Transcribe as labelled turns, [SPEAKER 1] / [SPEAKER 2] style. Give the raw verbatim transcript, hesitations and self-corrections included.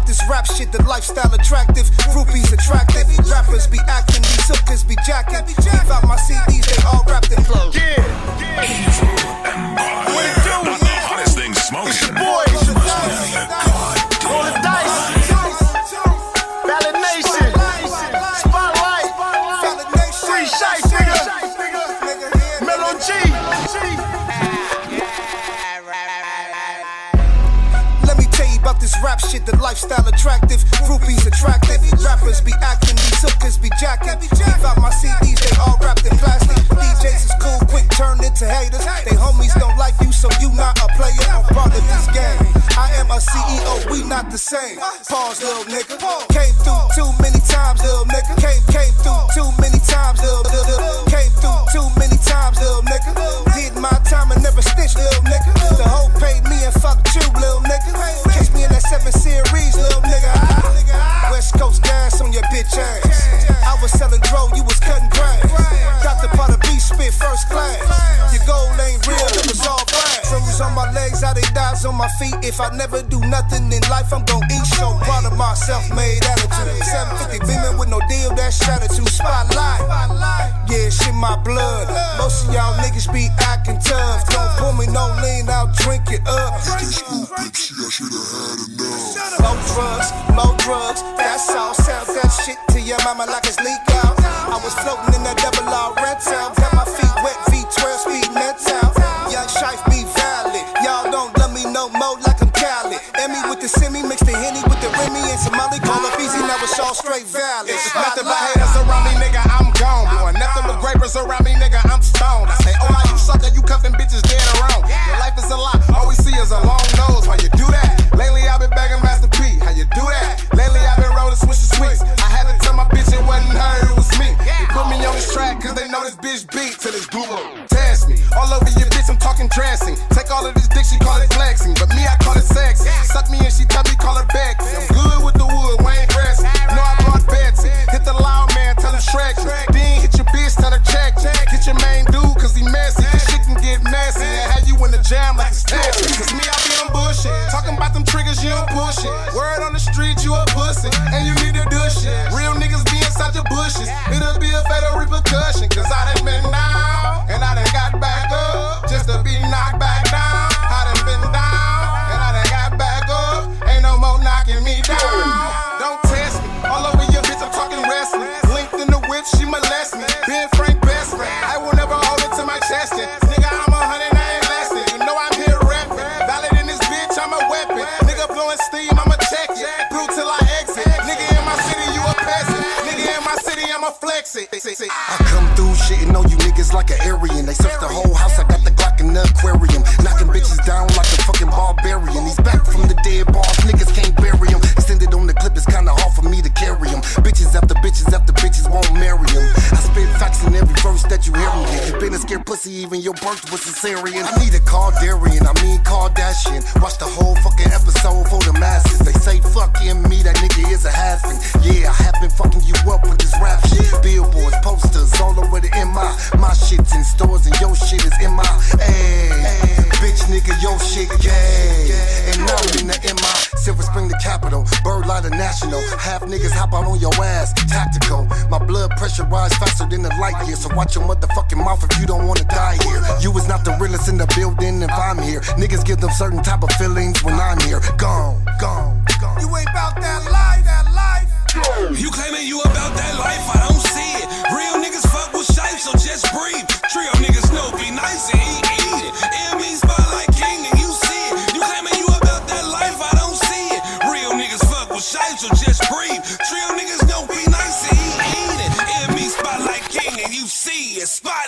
[SPEAKER 1] this rap shit, the lifestyle attractive. Groupies attractive. Rappers be acting, these hookers be jacking. Leave out my C Ds, they all wrapped in flow.
[SPEAKER 2] Yeah, yeah. Evil Empire. What it do? Not the hottest thing smoking.
[SPEAKER 1] Boys,
[SPEAKER 2] Roll
[SPEAKER 1] the dice. Ballad Nation. Spotlight. Free Shice, nigga. Mellow G. Let me tell you about this rap shit, the lifestyle attractive. Groupies attractive. Rappers be acting, these hookers be jacking. Leave out my C Ds, they all wrapped in plastic. D Js is cool, quick turn into haters. They homies don't like you, so you not a player. I'm part of this game. I am a C E O, we not the same. Pause, little nigga. Came through too many times, little nigga. Came, came through too many times, little nigga. Came through too many times, little nigga. Did my time and never stitched, little nigga. The hoe paid me and fucked you, little nigga. Catch me in that seven series, little nigga. West Coast gas on your bitch ass. I was selling dro, you was cutting grass. Got the pot of beef spit first class. Your gold ain't real, it was all brass. Fingers on my legs, how they dies on my feet. If I never do nothing in life, I'm gon' eat. So proud of my self-made attitude. seven fifty beaming with no deal, that's attitude. Spotlight, yeah, shit my blood. Most of y'all niggas be acting tough. Don't pour me no lean, I'll drink it up. More drugs, more drugs, that's all. Sell that shit to your mama like it's leak out. I was floating in that double R rental. Got my feet wet, V twelve speed mental. Young Shife be valid. Y'all don't love me no more like I'm Cali. Emmy with the semi, mix the Henny with the Remy and Somali. Call up easy, now it's all straight valid.
[SPEAKER 3] It's nothing but haters around me, nigga, I'm gone. Boy, nothing but grapers around me, nigga, I'm stoned. I say, oh my, you sucker, you cuffing bitches dead around. Your life is a lie, all we see is a long nose. Why you do that? Lately I've been begging Master P, how you do that? Lately I've been rolling Swisher Sweets. I had to tell my bitch it wasn't her, it was me. They put me on this track cause they know this bitch beat till it's blue. Test me, all over your bitch, I'm talking dressing. Take all of this dick, she call it flexing. But me, I call it sexy. Suck me and she tell me call her Becky. I'm good with the wood, Wayne Grassy. Know I brought Betsy. Hit the loud man, tell him Shrek. Then hit your bitch, tell her check. Hit your main dude cause he messy. Cause shit can get messy and have you in the jam like it's Tetris. Cause me, I be on bullshit. Talking about them triggers, you don't push it. Word on the street, you a pussy. And you need to do shit. Real niggas be inside your bushes. It'll be a fatal repercussion. Cause I done been down. And I done got back up. Just to be knocked back down. I done been down. And I done got back up. Ain't no more knocking me down. Don't test me. All over your bitch, I'm talking wrestling. Linked in the whip, she molest me. Ben Frank best friend. I will never hold it to my chest. And nigga, I'm a hundred, I ain't lasting. You know I'm here rapping. Valid in this bitch, I'm a weapon. Nigga blowing steam, I'ma check it. Through till I exit. Nigga in my city, you a peasant. Nigga in my city, I'ma flex it.
[SPEAKER 4] I come through shitting on you niggas like an Aryan. They search the whole house, I got the Glock in the aquarium. Knocking bitches down like a fucking barbarian. He's back from the dead bars, niggas can't bury him. Extended on the clip, it's kinda hard for me to carry him. Bitches after bitches after bitches won't marry him. I spit facts in every verse that you hear me in. You been a scared pussy, even your birth was cesarean. I need a Kardashian, I mean Kardashian. Watch the whole fucking episode for the masses. They say fucking me, that nigga is a has-been. Yeah, I have been fucking you up with this rap shit. Billboards, posters, all over the M I. My shit's in stores and your shit is in my. Ayy, bitch nigga, your shit, yeah. And now I'm in the M I. Silver Spring, the capital. Birdliner National. Half niggas hop out on your ass. Tactical. My blood pressure rise faster than the light year. So watch your motherfucking mouth if you don't wanna die here. You is not the realest in the building if I'm here. Niggas give them certain type of feelings when I'm here. Gone, gone, gone.
[SPEAKER 1] You ain't about that life, that life.
[SPEAKER 5] You claiming you about that life, I don't see it. Real niggas fuck with Shife, so just breathe. Trio niggas know be nice and eat, eat it. It means spotlight king and you see it. You claiming you about that life, I don't see it. Real niggas fuck with Shife, so just breathe. Trio niggas know be nice and eat, eat it. It means spotlight king and you see it. Spotlight.